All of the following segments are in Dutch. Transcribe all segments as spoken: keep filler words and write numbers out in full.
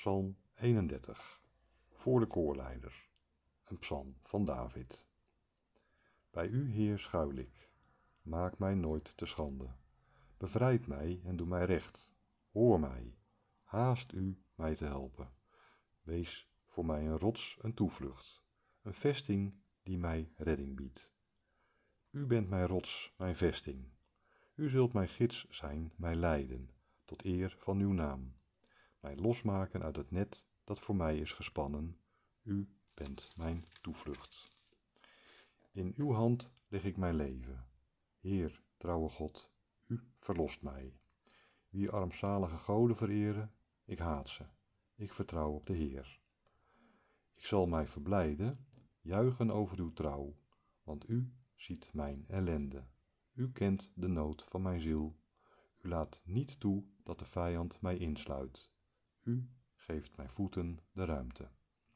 Psalm eenendertig, voor de koorleider, een psalm van David. Bij u, Heer, schuil ik, maak mij nooit te schande. Bevrijd mij en doe mij recht, hoor mij, haast u mij te helpen. Wees voor mij een rots, een toevlucht, een vesting die mij redding biedt. U bent mijn rots, mijn vesting. U zult mijn gids zijn, mij leiden, tot eer van uw naam. Mij losmaken uit het net dat voor mij is gespannen. U bent mijn toevlucht. In uw hand leg ik mijn leven. Heer, trouwe God, u verlost mij. Wie armzalige goden vereren, ik haat ze. Ik vertrouw op de Heer. Ik zal mij verblijden, juichen over uw trouw, want u ziet mijn ellende. U kent de nood van mijn ziel. U laat niet toe dat de vijand mij insluit. U geeft mijn voeten de ruimte.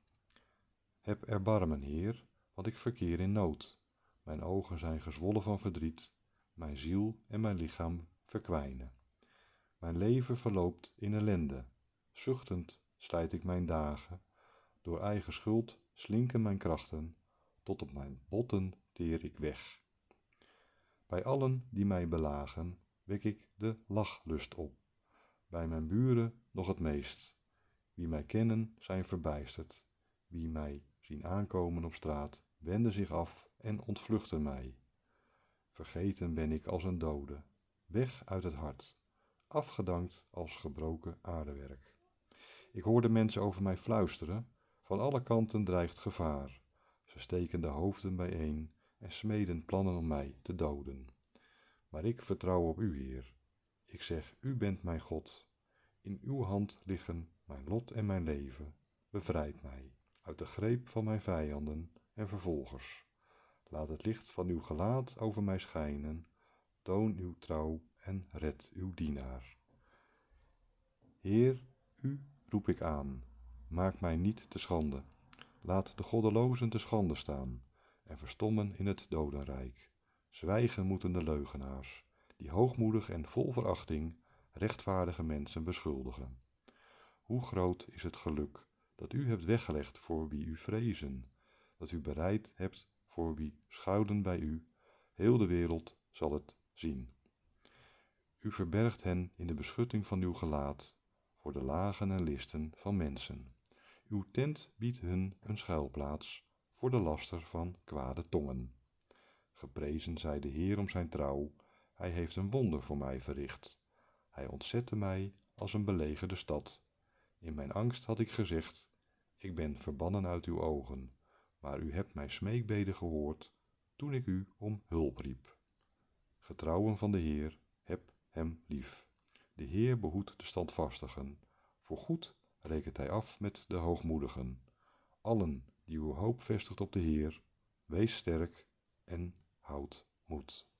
Heb erbarmen, Heer, want ik verkeer in nood. Mijn ogen zijn gezwollen van verdriet. Mijn ziel en mijn lichaam verkwijnen. Mijn leven verloopt in ellende. Zuchtend slijt ik mijn dagen. Door eigen schuld slinken mijn krachten. Tot op mijn botten teer ik weg. Bij allen die mij belagen, wek ik de lachlust op. Bij mijn buren nog het meest. Wie mij kennen zijn verbijsterd. Wie mij zien aankomen op straat, wenden zich af en ontvluchten mij. Vergeten ben ik als een dode, weg uit het hart, afgedankt als gebroken aardewerk. Ik hoor de mensen over mij fluisteren, van alle kanten dreigt gevaar. Ze steken de hoofden bijeen en smeden plannen om mij te doden. Maar ik vertrouw op u, Heer. Ik zeg, u bent mijn God. In uw hand liggen mijn lot en mijn leven. Bevrijd mij uit de greep van mijn vijanden en vervolgers. Laat het licht van uw gelaat over mij schijnen. Toon uw trouw en red uw dienaar. Heer, u roep ik aan. Maak mij niet te schande. Laat de goddelozen te schande staan en verstommen in het dodenrijk. Zwijgen moeten de leugenaars, die hoogmoedig en vol verachting rechtvaardige mensen beschuldigen. Hoe groot is het geluk dat u hebt weggelegd voor wie u vrezen, dat u bereid hebt voor wie schuilen bij u. Heel de wereld zal het zien. U verbergt hen in de beschutting van uw gelaat, voor de lagen en listen van mensen. Uw tent biedt hun een schuilplaats, voor de laster van kwade tongen. Geprezen zij de Heer om zijn trouw, hij heeft een wonder voor mij verricht. Hij ontzette mij als een belegerde stad. In mijn angst had ik gezegd, ik ben verbannen uit uw ogen, maar u hebt mijn smeekbeden gehoord, toen ik u om hulp riep. Getrouwen van de Heer, heb hem lief. De Heer behoedt de standvastigen, voor goed rekent hij af met de hoogmoedigen. Allen die uw hoop vestigt op de Heer, wees sterk en houd moed.